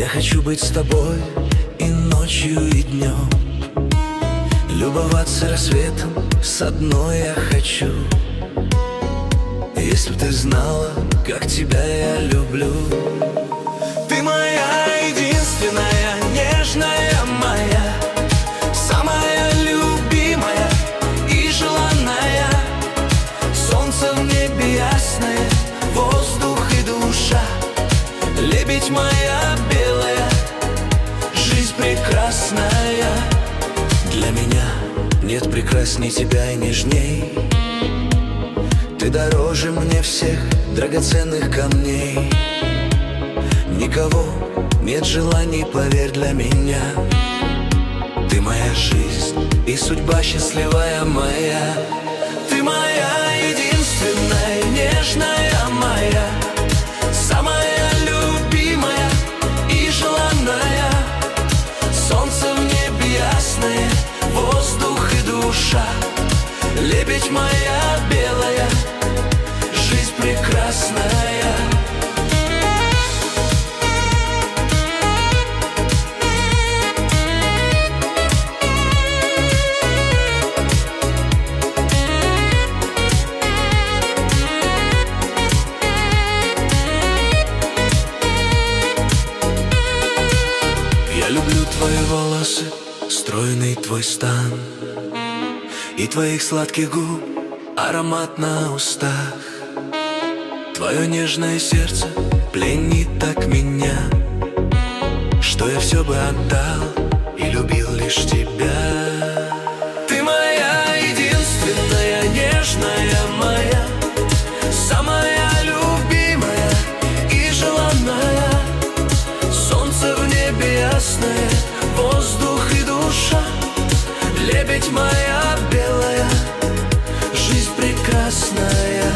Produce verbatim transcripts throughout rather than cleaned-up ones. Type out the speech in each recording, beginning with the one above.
Я хочу быть с тобой и ночью, и днем, любоваться рассветом, с одной я хочу. Если б ты знала, как тебя я люблю. Ты моя единственная, нежная моя, самая любимая и желанная. Солнце в небе ясное, воздух и душа. Лебедь моя белая, жизнь прекрасная. Для меня нет прекрасней тебя и нежней. Ты дороже мне всех драгоценных камней. Никого нет желаний, поверь, для меня. Ты моя жизнь и судьба счастливая моя. Ты моя единственная, нежная моя, самая любимая и желанная. Солнце в небе ясное, воздух и душа. Лебедь моя белая, жизнь прекрасная. Я люблю твои волосы, стройный твой стан и твоих сладких губ аромат на устах. Твое нежное сердце пленит так меня, что я все бы отдал и любил лишь тебя. Ты моя единственная, нежная моя, самая любимая и желанная. Солнце в небе ясное, воздух и душа. Лебедь моя белая, жизнь прекрасная.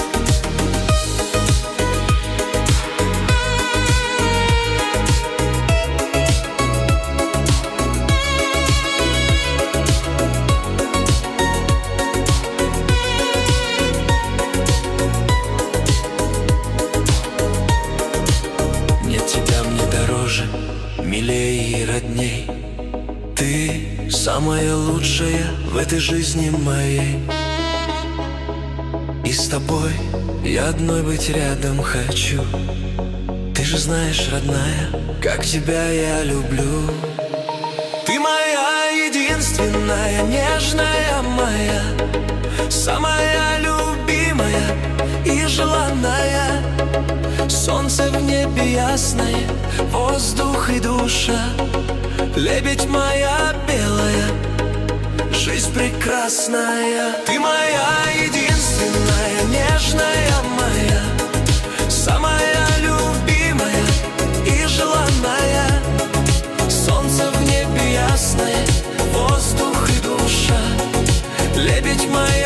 Нет тебя мне дороже, милее и родней. Ты самая лучшая в этой жизни моей. И с тобой я одной быть рядом хочу. Ты же знаешь, родная, как тебя я люблю. Ты моя единственная, нежная моя, самая любимая и желанная. Солнце в небе ясное, воздух и душа. Лебедь моя белая, жизнь прекрасная. Ты моя единственная, нежная моя, самая любимая и желанная. Солнце в небе ясное, воздух и душа. Лебедь моя